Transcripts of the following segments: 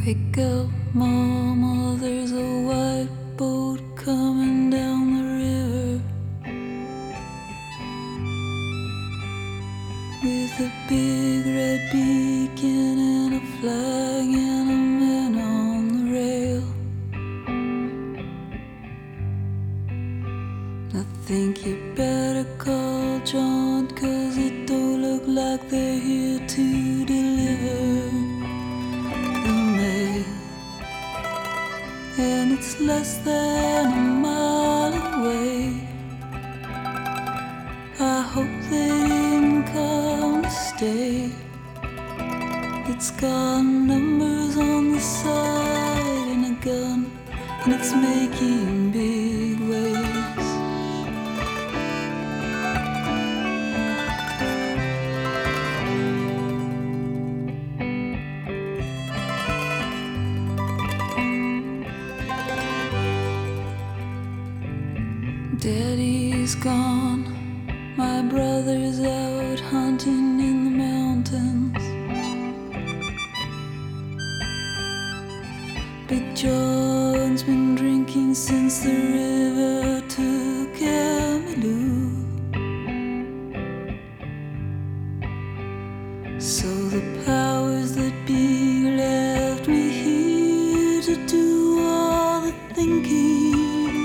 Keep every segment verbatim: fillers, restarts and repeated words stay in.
Wake up, mama, there's a white boat coming down the river with a big red beacon and a flag and a man on the rail. I think you better call John, 'cause it don't look like they're here to deliver the mail. And it's less than a mile away. I hope they didn't come to stay. It's got numbers on the side and a gun, and it's making big waves. Daddy's gone, my brother's out hunting in the mountains. Big John's been drinking since the river took Emily. So the powers that be left me here to do all the thinking.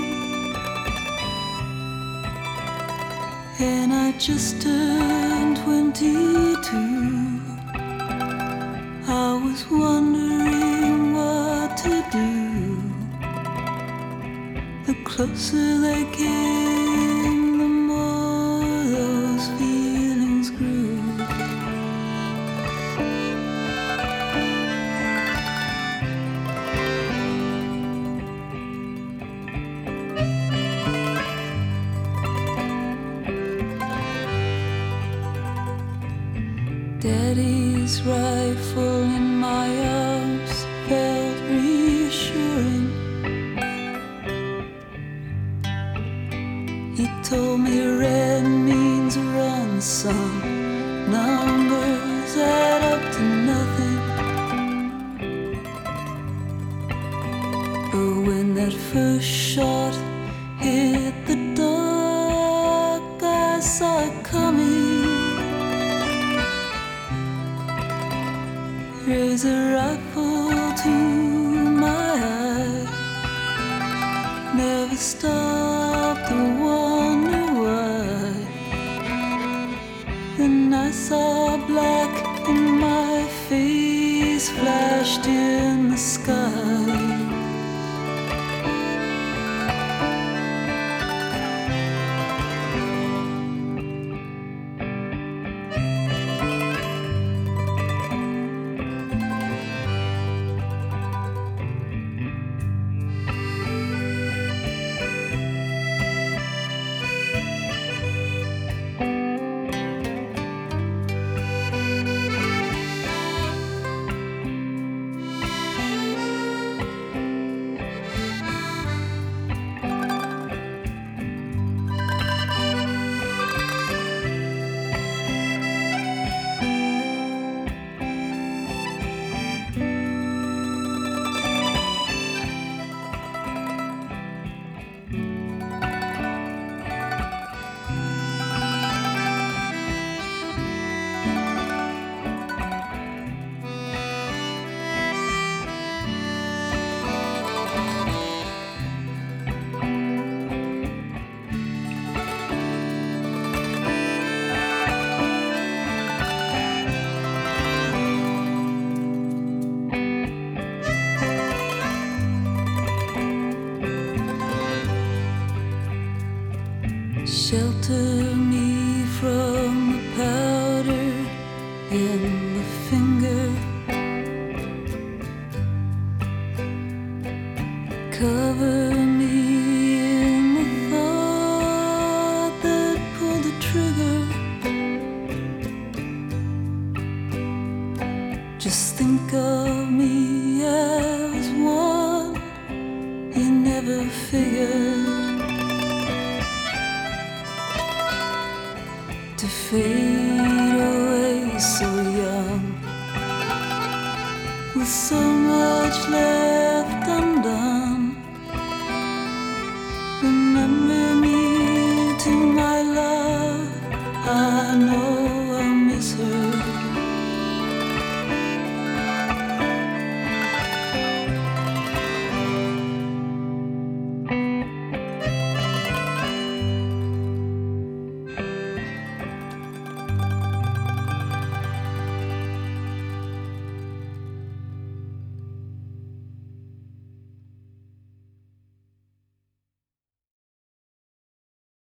And I just turned twenty-two. I was wondering what to do. The closer they came, the more those feelings grew. Daddy's rifle in my arms felt reassuring. He told me red means run, son. Numbers add up to nothing. But when that first shot hit the dark, I saw it coming. Raise a rifle to my eye. Never stopped to wonder why. Then I saw black and my face flashed in the sky. Shelter me from the powder in the finger. Cover me in the thought that pulled the trigger. Just think of me as one you never figured. To fade away so young with so much much left undone.